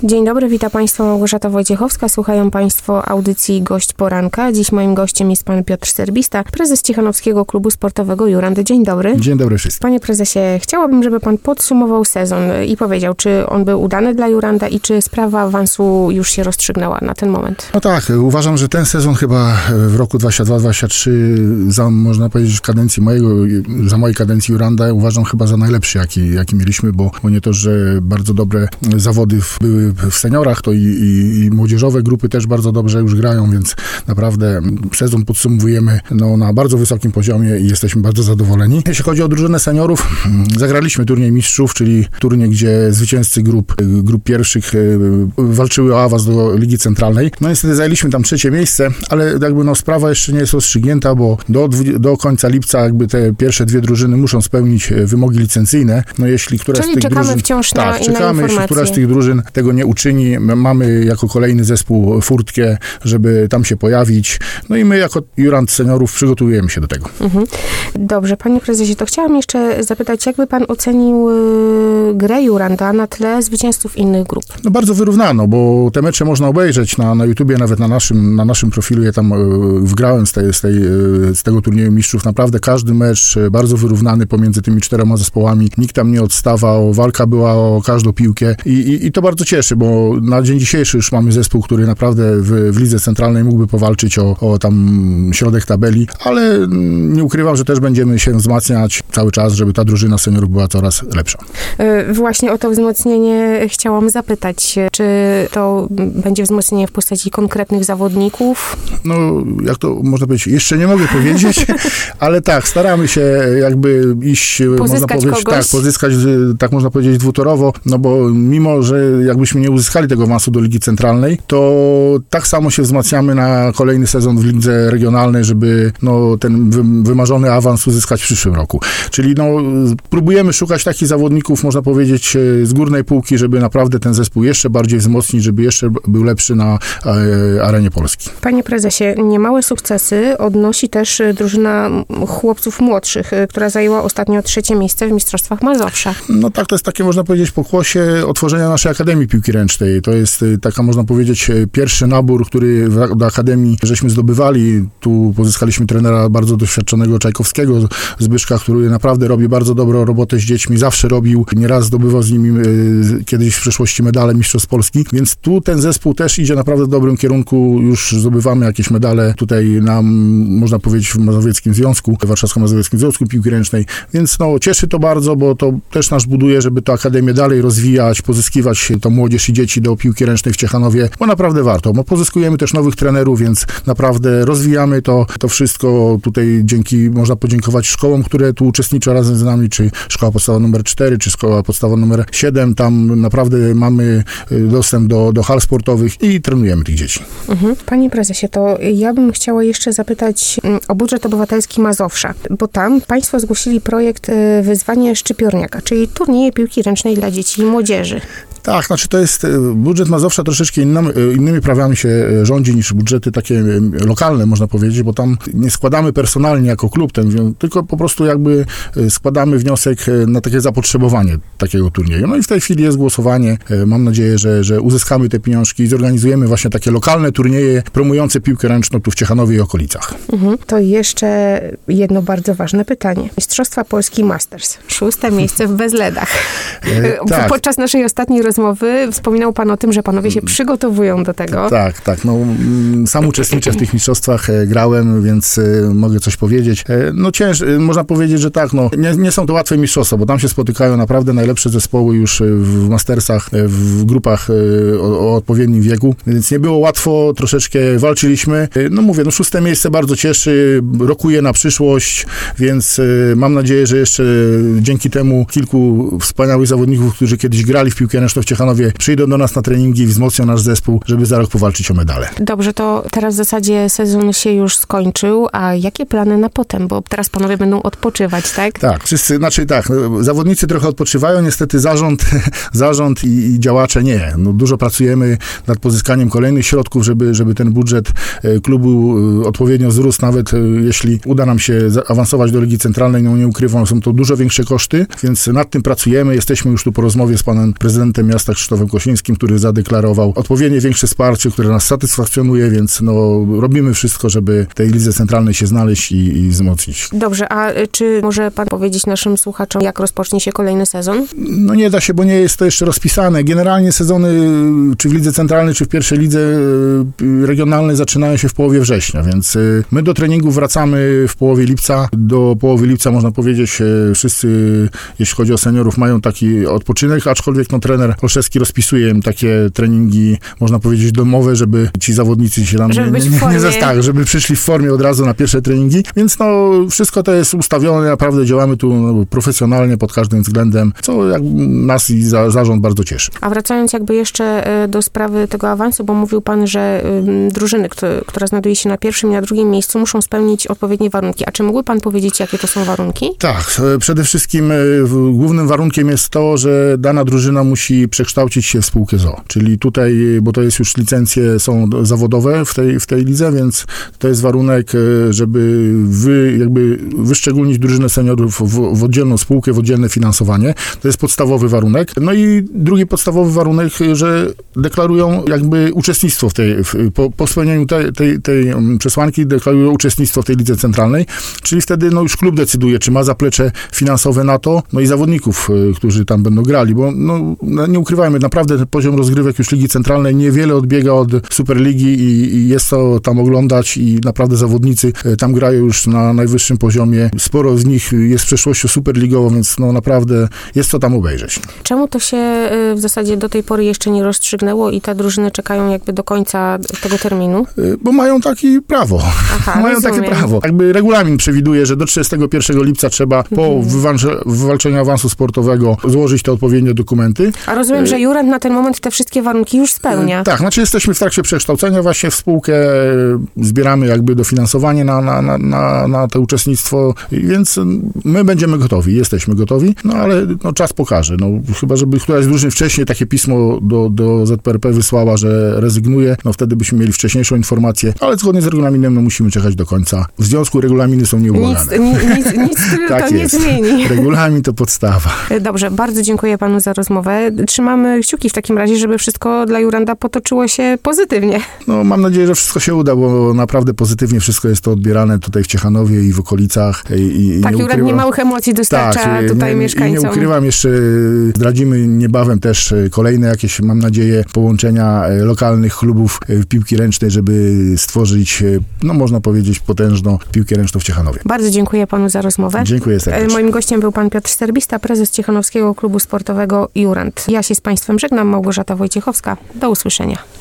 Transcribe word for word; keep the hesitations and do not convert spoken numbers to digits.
Dzień dobry, witam Państwa, Małgorzata Wojciechowska. Słuchają Państwo audycji Gość Poranka. Dziś moim gościem jest Pan Piotr Serbista, prezes Ciechanowskiego Klubu Sportowego Jurand. Dzień dobry. Dzień dobry wszystkim. Panie prezesie, chciałabym, żeby Pan podsumował sezon i powiedział, czy on był udany dla Juranda i czy sprawa awansu już się rozstrzygnęła na ten moment. No tak, uważam, że ten sezon chyba w roku dwudziestym drugim dwudziestym trzecim, za, można powiedzieć, w kadencji mojego, za mojej kadencji Juranda, uważam chyba za najlepszy, jaki, jaki mieliśmy, bo, bo nie to, że bardzo dobre zawody były w seniorach, to i, i, i młodzieżowe grupy też bardzo dobrze już grają, więc naprawdę sezon podsumowujemy no, na bardzo wysokim poziomie i jesteśmy bardzo zadowoleni. Jeśli chodzi o drużynę seniorów, zagraliśmy turniej mistrzów, czyli turniej, gdzie zwycięzcy grup, grup pierwszych walczyły o awans do Ligi Centralnej. No niestety zajęliśmy tam trzecie miejsce, ale jakby no sprawa jeszcze nie jest rozstrzygnięta, bo do, do końca lipca jakby te pierwsze dwie drużyny muszą spełnić wymogi licencyjne. No jeśli któraś Czyli z tych czekamy drużyn... wciąż na tak, inne czekamy, informacje. Jeśli któraś z tych drużyn tego nie uczyni, mamy jako kolejny zespół furtkę, żeby tam się pojawić. No i my jako Jurand Seniorów przygotowujemy się do tego. Mhm. Dobrze, panie prezesie, to chciałam jeszcze zapytać, jakby pan ocenił y, grę Juranda na tle zwycięzców innych grup? No bardzo wyrównano, bo te mecze można obejrzeć na, na YouTubie, nawet na naszym, na naszym profilu. Ja tam y, wgrałem z, tej, z, tej, y, z tego turnieju mistrzów. Naprawdę każdy mecz y, bardzo wyrównany pomiędzy tymi czterema zespołami. Nikt tam nie odstawał, walka była o każdą piłkę i, i, i to bardzo cieszy, bo na dzień dzisiejszy już mamy zespół, który naprawdę w, w Lidze Centralnej mógłby powalczyć o, o tam środek tabeli, ale nie ukrywam, że też będziemy się wzmacniać cały czas, żeby ta drużyna seniorów była coraz lepsza. Właśnie o to wzmocnienie chciałam zapytać. Czy to będzie wzmocnienie w postaci konkretnych zawodników? No, jak to można powiedzieć, jeszcze nie mogę powiedzieć, ale tak, staramy się jakby iść, pozyskać można powiedzieć, kogoś. tak, pozyskać, tak można powiedzieć, dwutorowo, no bo mimo, że jakbyśmy nie uzyskali tego awansu do Ligi Centralnej, to tak samo się wzmacniamy na kolejny sezon w Lidze Regionalnej, żeby no, ten wymarzony awans uzyskać w przyszłym roku. Czyli no, próbujemy szukać takich zawodników, można powiedzieć, z górnej półki, żeby naprawdę ten zespół jeszcze bardziej wzmocnić, żeby jeszcze był lepszy na e, arenie Polski. Panie prezesie, niemałe sukcesy odnosi też drużyna chłopców młodszych, która zajęła ostatnio trzecie miejsce w Mistrzostwach Mazowsza. No tak, to jest takie, można powiedzieć, pokłosie otworzenia naszej Akademii Piłki Ręcznej. To jest taka, można powiedzieć, pierwszy nabór, który do Akademii żeśmy zdobywali. Tu pozyskaliśmy trenera bardzo doświadczonego Czajkowskiego, Zbyszka, który naprawdę robi bardzo dobrą robotę z dziećmi, zawsze robił, nieraz zdobywał z nimi y, kiedyś w przeszłości medale Mistrzostw Polski, więc tu ten zespół też idzie naprawdę w dobrym kierunku, już zdobywamy jakieś medale tutaj nam, można powiedzieć, w Mazowieckim Związku, w Warszawsko-Mazowieckim Związku Piłki Ręcznej, więc no cieszy to bardzo, bo to też nas buduje, żeby tę Akademię dalej rozwijać, pozyskiwać tą młodzież i dzieci do piłki ręcznej w Ciechanowie, bo naprawdę warto. No, pozyskujemy też nowych trenerów, więc naprawdę rozwijamy to, to wszystko. Tutaj dzięki, można podziękować szkołom, które tu uczestniczą razem z nami, czy Szkoła Podstawowa numer cztery, czy Szkoła Podstawowa numer siedem. Tam naprawdę mamy dostęp do, do hal sportowych i trenujemy tych dzieci. Mhm. Panie prezesie, to ja bym chciała jeszcze zapytać o budżet obywatelski Mazowsza, bo tam państwo zgłosili projekt Wyzwanie Szczypiorniaka, czyli turnieje piłki ręcznej dla dzieci i młodzieży. Tak, znaczy to jest budżet Mazowsza troszeczkę innym, innymi prawami się rządzi niż budżety takie lokalne, można powiedzieć, bo tam nie składamy personalnie jako klub ten, tylko po prostu jakby składamy wniosek na takie zapotrzebowanie takiego turnieju. No i w tej chwili jest głosowanie. Mam nadzieję, że, że uzyskamy te pieniążki i zorganizujemy właśnie takie lokalne turnieje promujące piłkę ręczną tu w Ciechanowie i okolicach. Mhm. To jeszcze jedno bardzo ważne pytanie. Mistrzostwa Polski Masters. Szóste miejsce w Bezledach. E, tak. Podczas naszej ostatniej rozmowy wspominał pan o tym, że panowie się przygotowują do tego. Tak, tak. No, sam uczestniczę w tych mistrzostwach, grałem, więc mogę coś powiedzieć. No ciężko, można powiedzieć, że tak, no nie, nie są to łatwe mistrzostwa, bo tam się spotykają naprawdę najlepsze zespoły już w mastersach, w grupach o, o odpowiednim wieku, więc nie było łatwo, troszeczkę walczyliśmy. No mówię, no szóste miejsce bardzo cieszy, rokuje na przyszłość, więc mam nadzieję, że jeszcze dzięki temu kilku wspaniałych zawodników, którzy kiedyś grali w piłkę ręczną w Ciechanowie, przyjdą do nas na treningi i wzmocnią nasz zespół, żeby za rok powalczyć o medale. Dobrze, to teraz w zasadzie sezon się już skończył, a jakie plany na potem? Bo teraz panowie będą odpoczywać, tak? Tak, wszyscy, znaczy tak, zawodnicy trochę odpoczywają, niestety zarząd, zarząd i, i działacze nie. No, dużo pracujemy nad pozyskaniem kolejnych środków, żeby, żeby ten budżet klubu odpowiednio wzrósł, nawet jeśli uda nam się awansować do Ligi Centralnej, no nie ukrywam, są to dużo większe koszty, więc nad tym pracujemy, jesteśmy już tu po rozmowie z panem prezydentem miasta Krzysztofem Kosińskim, który zadeklarował odpowiednio większe wsparcie, które nas satysfakcjonuje, więc no, robimy wszystko, żeby tej lidze centralnej się znaleźć i, i wzmocnić. Dobrze, a czy może pan powiedzieć naszym słuchaczom, jak rozpocznie się kolejny sezon? No nie da się, bo nie jest to jeszcze rozpisane. Generalnie sezony, czy w lidze centralnej, czy w pierwszej lidze regionalnej zaczynają się w połowie września, więc my do treningu wracamy w połowie lipca. Do połowy lipca, można powiedzieć, wszyscy, jeśli chodzi o seniorów, mają taki odpoczynek, aczkolwiek no, trener Olszewski rozpisuje im takie treningi, można powiedzieć, domowe, żeby ci zawodnicy się tam żeby nie, nie, nie, nie tak, żeby przyszli w formie od razu na pierwsze treningi, więc no wszystko to jest ustawione, naprawdę działamy tu no, profesjonalnie pod każdym względem, co jak nas i za, zarząd bardzo cieszy. A wracając jakby jeszcze do sprawy tego awansu, bo mówił pan, że y, drużyny, które, która znajduje się na pierwszym i na drugim miejscu, muszą spełnić odpowiednie warunki. A czy mógłby pan powiedzieć, jakie to są warunki? Tak, przede wszystkim głównym warunkiem jest to, że dana drużyna musi przekształcić się w spółkę z o o. Czyli tutaj, bo to jest już licencje są zawodowe w tej, w tej lidze, więc to jest warunek, żeby wy, jakby wyszczególnić drużynę seniorów w, w oddzielną spółkę, w oddzielne finansowanie. To jest podstawowy warunek. No i drugi podstawowy warunek, że deklarują jakby uczestnictwo w tej, w, po, po spełnieniu tej, tej, tej przesłanki deklarują uczestnictwo w tej lidze centralnej, czyli wtedy no już klub decyduje, czy ma zaplecze finansowe na to, no i zawodników, którzy tam będą grali, bo no, nie ukrywajmy, naprawdę ten poziom rozgrywek już Ligi Centralnej niewiele odbiega od Superligi i, i jest to tam oglądać i naprawdę zawodnicy tam grają już na najwyższym poziomie. Sporo z nich jest przeszłością superligową, więc no naprawdę jest co tam obejrzeć. Czemu to się w zasadzie do tej pory jeszcze nie rozstrzygnęło i te drużyny czekają jakby do końca tego terminu? Bo mają takie prawo. Aha, mają rozumiem. takie prawo. Jakby regulamin przewiduje, że do trzydziestego pierwszego lipca trzeba po mhm. wywalczy, wywalczeniu awansu sportowego złożyć te odpowiednie dokumenty. A rozumiem, że Jurand na ten moment te wszystkie warunki już spełnia. Tak, znaczy jesteśmy w trakcie przekształcenia właśnie w spółkę, zbieramy jakby dofinansowanie na, na, na, na, na to uczestnictwo, więc my będziemy gotowi, jesteśmy gotowi, no ale no, czas pokaże. No, chyba, żeby któraś z drużyn wcześniej takie pismo do, do Z P R P wysłała, że rezygnuje, no wtedy byśmy mieli wcześniejszą informację, ale zgodnie z regulaminem no, musimy czekać do końca. W związku regulaminy są nieubłagane. Nic, nic, nic, nic tak to jest. nie zmieni. Regulamin to podstawa. Dobrze, bardzo dziękuję panu za rozmowę. Trzymamy kciuki w takim razie, żeby wszystko dla Juranda potoczyło się pozytywnie. No mam nadzieję, że wszystko się uda, bo naprawdę pozytywnie wszystko jest to odbierane tutaj w Ciechanowie i w okolicach. I, i tak, nie Jurand ukrywam, nie małych emocji dostarcza tak, tutaj nie, mieszkańcom. I nie ukrywam, jeszcze zdradzimy niebawem też kolejne jakieś, mam nadzieję, połączenia lokalnych klubów piłki ręcznej, żeby stworzyć, no można powiedzieć, potężną piłkę ręczną w Ciechanowie. Bardzo dziękuję panu za rozmowę. Dziękuję serdecznie. Moim gościem był pan Piotr Serbista, prezes Ciechanowskiego Klubu Sportowego Jurand. Ja się z państwem żegnam, Małgorzata Wojciechowska. Do usłyszenia.